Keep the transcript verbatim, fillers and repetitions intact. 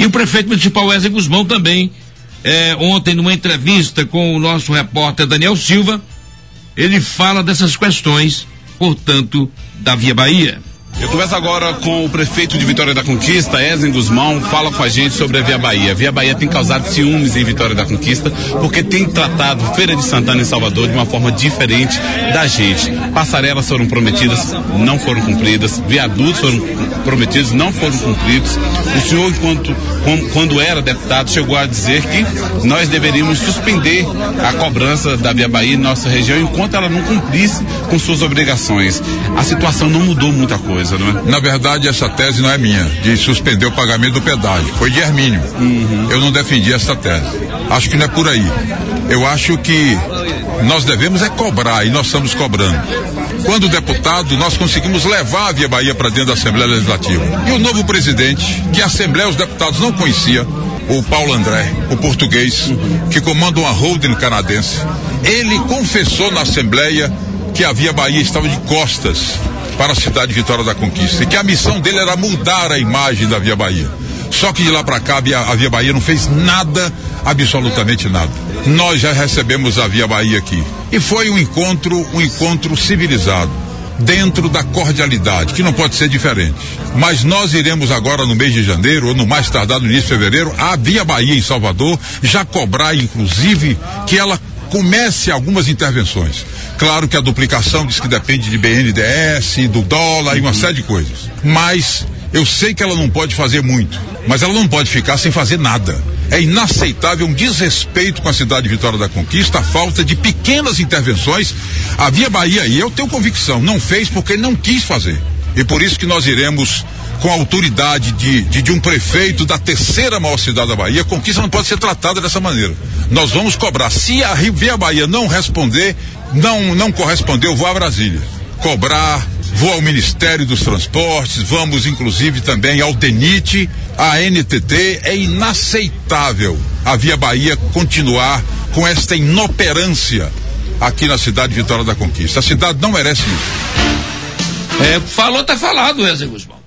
E o prefeito municipal Wesley Guzmão também, é, ontem numa entrevista com o nosso repórter Daniel Silva, ele fala dessas questões, portanto, da Via Bahia. Eu converso agora com o prefeito de Vitória da Conquista, Wesley Guzmão, fala com a gente sobre a Via Bahia. A Via Bahia tem causado ciúmes em Vitória da Conquista, porque tem tratado Feira de Santana em Salvador de uma forma diferente da gente. Passarelas foram prometidas, não foram cumpridas, viadutos foram prometidos, não foram cumpridos. O senhor, enquanto, quando era deputado, chegou a dizer que nós deveríamos suspender a cobrança da Via Bahia em nossa região enquanto ela não cumprisse com suas obrigações. A situação não mudou muita coisa. Na verdade, essa tese não é minha, de suspender o pagamento do pedágio. Foi de Hermínio. Uhum. Eu não defendi essa tese. Acho que não é por aí. Eu acho que nós devemos é cobrar, e nós estamos cobrando. Quando deputado, nós conseguimos levar a Via Bahia para dentro da Assembleia Legislativa. E o novo presidente, que a Assembleia os deputados não conhecia, o Paulo André, o português, uhum. que comanda uma holding canadense, ele confessou na Assembleia que a Via Bahia estava de costas para a cidade de Vitória da Conquista, e que a missão dele era mudar a imagem da Via Bahia. Só que de lá para cá a Via, a Via Bahia não fez nada, absolutamente nada. Nós já recebemos a Via Bahia aqui e foi um encontro, um encontro civilizado, dentro da cordialidade, que não pode ser diferente. Mas nós iremos agora no mês de janeiro, ou no mais tardar no início de fevereiro, a Via Bahia em Salvador já cobrar, inclusive, que ela comece algumas intervenções. Claro que a duplicação diz que depende de B N D E S, do dólar e uma série de coisas. Mas eu sei que ela não pode fazer muito, mas ela não pode ficar sem fazer nada. É inaceitável um desrespeito com a cidade de Vitória da Conquista, a falta de pequenas intervenções. A Via Bahia, e eu tenho convicção, não fez porque ele não quis fazer. E por isso que nós iremos, com a autoridade de, de, de um prefeito da terceira maior cidade da Bahia, Conquista não pode ser tratada dessa maneira. Nós vamos cobrar. Se a Via Bahia não responder, não, não corresponder, eu vou a Brasília cobrar, vou ao Ministério dos Transportes, vamos inclusive também ao DENIT, à N T T. É inaceitável a Via Bahia continuar com esta inoperância aqui na cidade de Vitória da Conquista. A cidade não merece isso. É, falou, tá falado, Wesley Guzmão.